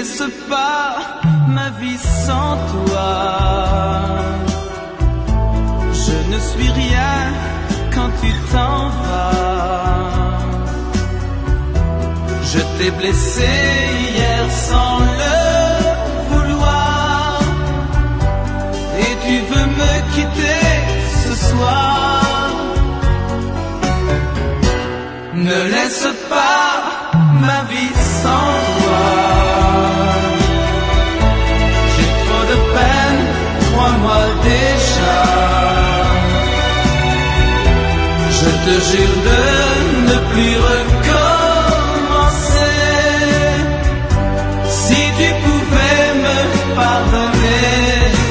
laisse pas ma vie sans toi. Je ne suis rien quand tu t'en vas. Je t'ai blessé hier sans le vouloir, et tu veux me quitter ce soir. Ne laisse pas ma vie sans toi. J'ai trop de peine, crois-moi déjà. Je te jure de ne plus recommencer. Si tu pouvais me pardonner,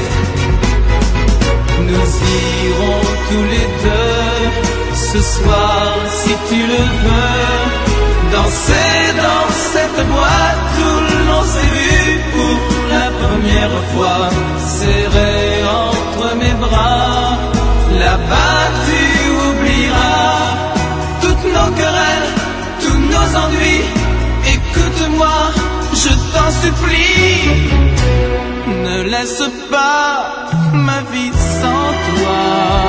nous irons tous les deux ce soir, si tu le veux, danser dans cette boîte où l'on s'est vu pour la première fois. Serré entre mes bras, là-bas tu oublieras toutes nos querelles, tous nos ennuis. Écoute-moi, je t'en supplie, ne laisse pas ma vie sans toi.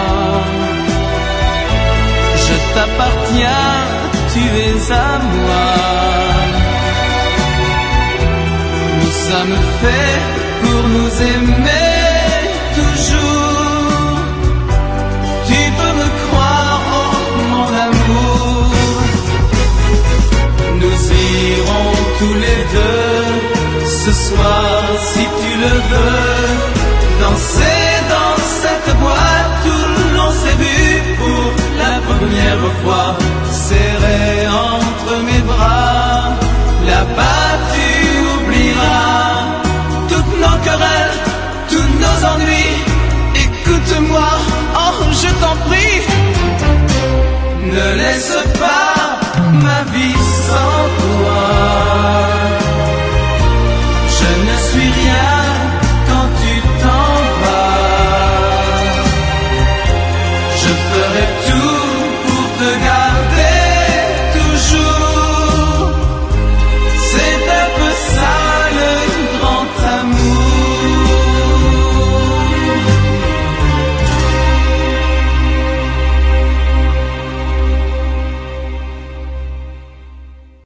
Je t'appartiens, tu es à moi. Nous sommes faits pour nous aimer toujours. Tu peux me croire, oh mon amour. Nous irons tous les deux ce soir, si tu le veux, danser dans cette boîte où l'on s'est vu pour la première fois. Serré entre mes bras, là-bas tu oublieras toutes nos querelles, tous nos ennuis. Écoute-moi, oh je t'en prie, ne laisse pas